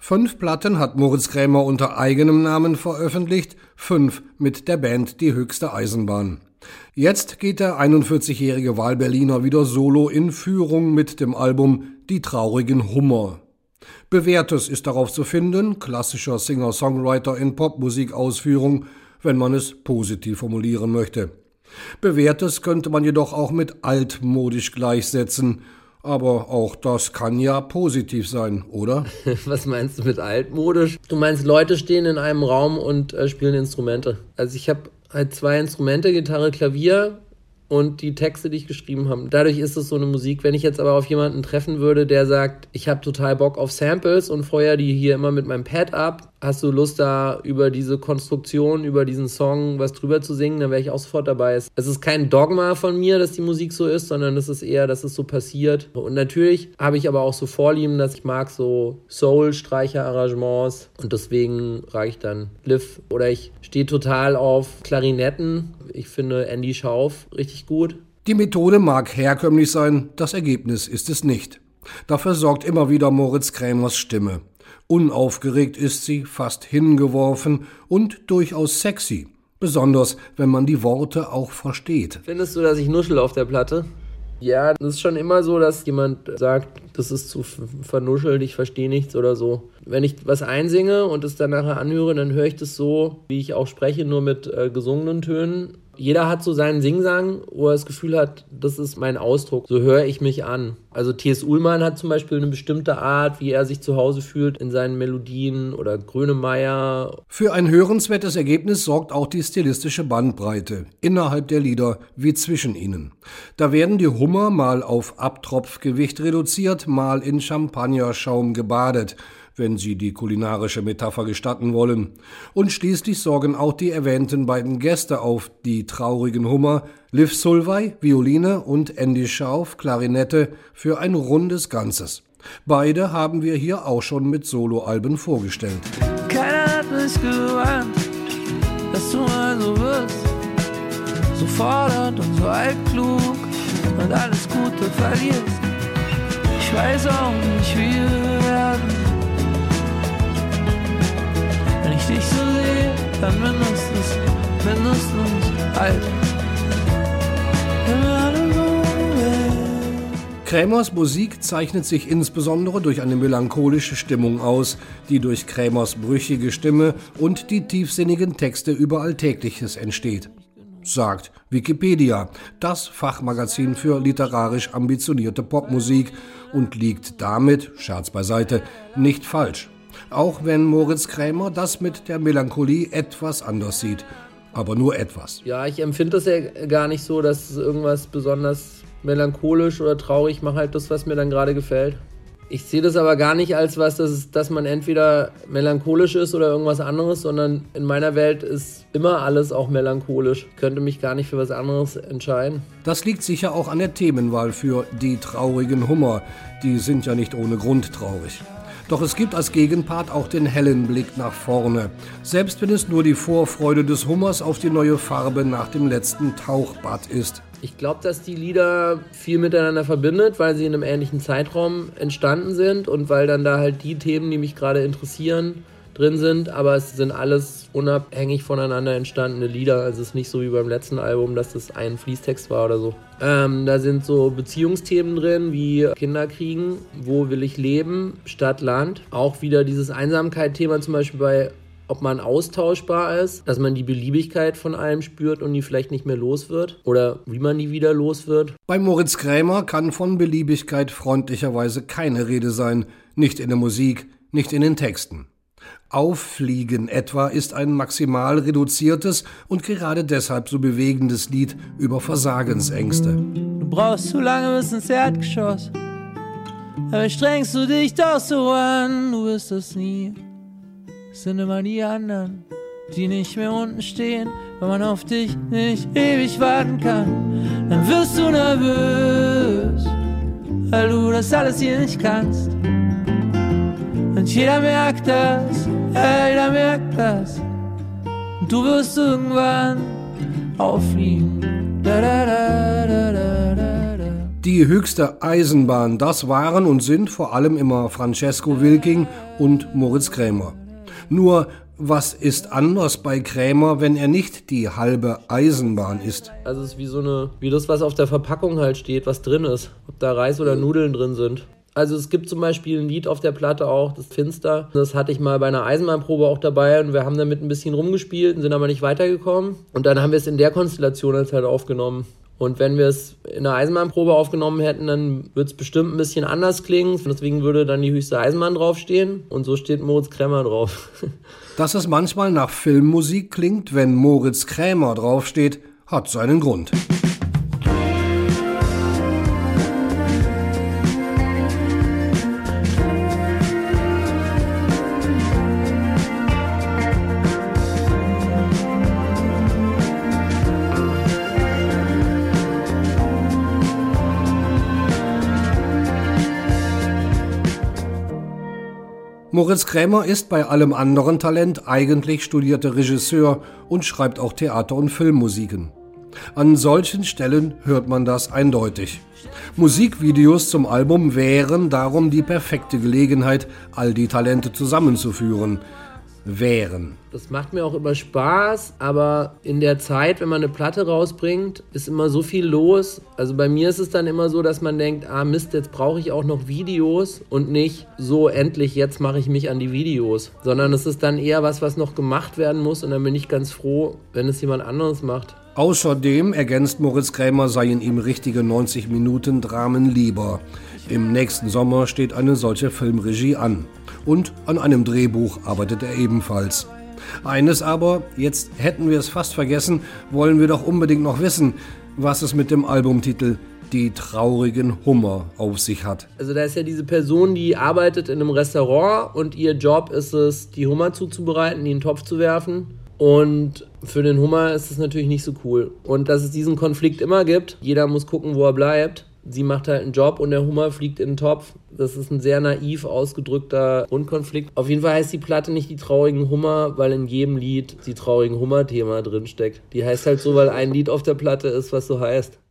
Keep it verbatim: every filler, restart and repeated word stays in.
Fünf Platten hat Moritz Krämer unter eigenem Namen veröffentlicht, fünf mit der Band Die Höchste Eisenbahn. Jetzt geht der einundvierzigjährige Wahlberliner wieder solo in Führung mit dem Album Die traurigen Hummer. Bewährtes ist darauf zu finden, klassischer Singer-Songwriter in Popmusikausführung, wenn man es positiv formulieren möchte. Bewährtes könnte man jedoch auch mit altmodisch gleichsetzen, aber auch das kann ja positiv sein, oder? Was meinst du mit altmodisch? Du meinst, Leute stehen in einem Raum und äh, spielen Instrumente. Also ich habe halt zwei Instrumente, Gitarre, Klavier und die Texte, die ich geschrieben habe. Dadurch ist es so eine Musik. Wenn ich jetzt aber auf jemanden treffen würde, der sagt, ich habe total Bock auf Samples und feuer die hier immer mit meinem Pad ab, hast du Lust da über diese Konstruktion, über diesen Song was drüber zu singen, dann wäre ich auch sofort dabei. Es ist kein Dogma von mir, dass die Musik so ist, sondern es ist eher, dass es so passiert. Und natürlich habe ich aber auch so Vorlieben, dass ich mag so Soul-Streicher-Arrangements und deswegen frage ich dann Liv. Oder ich stehe total auf Klarinetten. Ich finde Andy Schauf richtig gut. Die Methode mag herkömmlich sein, das Ergebnis ist es nicht. Dafür sorgt immer wieder Moritz Krämers Stimme. Unaufgeregt ist sie, fast hingeworfen und durchaus sexy. Besonders, wenn man die Worte auch versteht. Findest du, dass ich nuschel auf der Platte? Ja, das ist schon immer so, dass jemand sagt, das ist zu vernuschelt, ich verstehe nichts oder so. Wenn ich was einsinge und es dann nachher anhöre, dann höre ich das so, wie ich auch spreche, nur mit äh, gesungenen Tönen. Jeder hat so seinen Singsang, wo er das Gefühl hat, das ist mein Ausdruck. So höre ich mich an. Also T S. Ullmann hat zum Beispiel eine bestimmte Art, wie er sich zu Hause fühlt in seinen Melodien oder Grönemeyer. Für ein hörenswertes Ergebnis sorgt auch die stilistische Bandbreite innerhalb der Lieder wie zwischen ihnen. Da werden die Hummer mal auf Abtropfgewicht reduziert, mal in Champagnerschaum gebadet, wenn Sie die kulinarische Metapher gestatten wollen. Und schließlich sorgen auch die erwähnten beiden Gäste auf die traurigen Hummer, Liv Solvay, Violine und Andy Schauf, Klarinette, für ein rundes Ganzes. Beide haben wir hier auch schon mit Soloalben vorgestellt. Keiner hat mich gewarnt, dass du mal so wirst, so fordernd und so altklug und alles Gute verlierst. Ich weiß auch nicht, wie wir werden. Wenn ich dich so sehe, dann mindestens, mindestens alt. Krämers Musik zeichnet sich insbesondere durch eine melancholische Stimmung aus, die durch Krämers brüchige Stimme und die tiefsinnigen Texte über Alltägliches entsteht. Sagt Wikipedia, das Fachmagazin für literarisch ambitionierte Popmusik, und liegt damit, Scherz beiseite, nicht falsch. Auch wenn Moritz Krämer das mit der Melancholie etwas anders sieht. Aber nur etwas. Ja, ich empfinde das ja gar nicht so, dass es irgendwas besonders melancholisch oder traurig macht, halt das, was mir dann gerade gefällt. Ich sehe das aber gar nicht als was, dass, es, dass man entweder melancholisch ist oder irgendwas anderes, sondern in meiner Welt ist immer alles auch melancholisch. Ich könnte mich gar nicht für was anderes entscheiden. Das liegt sicher auch an der Themenwahl für die traurigen Hummer. Die sind ja nicht ohne Grund traurig. Doch es gibt als Gegenpart auch den hellen Blick nach vorne. Selbst wenn es nur die Vorfreude des Hummers auf die neue Farbe nach dem letzten Tauchbad ist. Ich glaube, dass die Lieder viel miteinander verbindet, weil sie in einem ähnlichen Zeitraum entstanden sind und weil dann da halt die Themen, die mich gerade interessieren, drin sind. Aber es sind alles unabhängig voneinander entstandene Lieder. Also es ist nicht so wie beim letzten Album, dass das ein Fließtext war oder so. Ähm, da sind so Beziehungsthemen drin, wie Kinder kriegen, wo will ich leben, Stadt, Land. Auch wieder dieses Einsamkeit-Thema zum Beispiel bei ob man austauschbar ist, dass man die Beliebigkeit von allem spürt und die vielleicht nicht mehr los wird oder wie man die wieder los wird. Bei Moritz Krämer kann von Beliebigkeit freundlicherweise keine Rede sein, nicht in der Musik, nicht in den Texten. Auffliegen etwa ist ein maximal reduziertes und gerade deshalb so bewegendes Lied über Versagensängste. Du brauchst zu lange bis ins Erdgeschoss, aber strengst du dich doch so an, du wirst es nie. Es sind immer die anderen, die nicht mehr unten stehen, wenn man auf dich nicht ewig warten kann. Dann wirst du nervös, weil du das alles hier nicht kannst. Und jeder merkt das, ja, jeder merkt das. Und du wirst irgendwann auffliegen. Da, da, da, da, da, da. Die höchste Eisenbahn, das waren und sind vor allem immer Francesco Wilking und Moritz Krämer. Nur, was ist anders bei Krämer, wenn er nicht die halbe Eisenbahn ist? Also es ist wie so eine, wie das, was auf der Verpackung halt steht, was drin ist. Ob da Reis oder Nudeln drin sind. Also es gibt zum Beispiel ein Lied auf der Platte auch, das Finster. Das hatte ich mal bei einer Eisenbahnprobe auch dabei und wir haben damit ein bisschen rumgespielt und sind aber nicht weitergekommen. Und dann haben wir es in der Konstellation jetzt halt aufgenommen. Und wenn wir es in einer Eisenbahnprobe aufgenommen hätten, dann würde es bestimmt ein bisschen anders klingen. Deswegen würde dann die höchste Eisenbahn draufstehen und so steht Moritz Krämer drauf. Dass es manchmal nach Filmmusik klingt, wenn Moritz Krämer draufsteht, hat seinen Grund. Moritz Krämer ist bei allem anderen Talent eigentlich studierter Regisseur und schreibt auch Theater- und Filmmusiken. An solchen Stellen hört man das eindeutig. Musikvideos zum Album wären darum die perfekte Gelegenheit, all die Talente zusammenzuführen. Wären. Das macht mir auch immer Spaß, aber in der Zeit, wenn man eine Platte rausbringt, ist immer so viel los. Also bei mir ist es dann immer so, dass man denkt, ah Mist, jetzt brauche ich auch noch Videos und nicht so endlich, jetzt mache ich mich an die Videos. Sondern es ist dann eher was, was noch gemacht werden muss und dann bin ich ganz froh, wenn es jemand anderes macht. Außerdem ergänzt Moritz Krämer, seien ihm richtige neunzig Minuten Dramen lieber. Im nächsten Sommer steht eine solche Filmregie an. Und an einem Drehbuch arbeitet er ebenfalls. Eines aber, jetzt hätten wir es fast vergessen, wollen wir doch unbedingt noch wissen, was es mit dem Albumtitel Die traurigen Hummer auf sich hat. Also da ist ja diese Person, die arbeitet in einem Restaurant und ihr Job ist es, die Hummer zuzubereiten, die in den Topf zu werfen. Und für den Hummer ist es natürlich nicht so cool. Und dass es diesen Konflikt immer gibt, jeder muss gucken, wo er bleibt. Sie macht halt einen Job und der Hummer fliegt in den Topf. Das ist ein sehr naiv ausgedrückter Grundkonflikt. Auf jeden Fall heißt die Platte nicht die traurigen Hummer, weil in jedem Lied die traurigen Hummer-Thema drinsteckt. Die heißt halt so, weil ein Lied auf der Platte ist, was so heißt.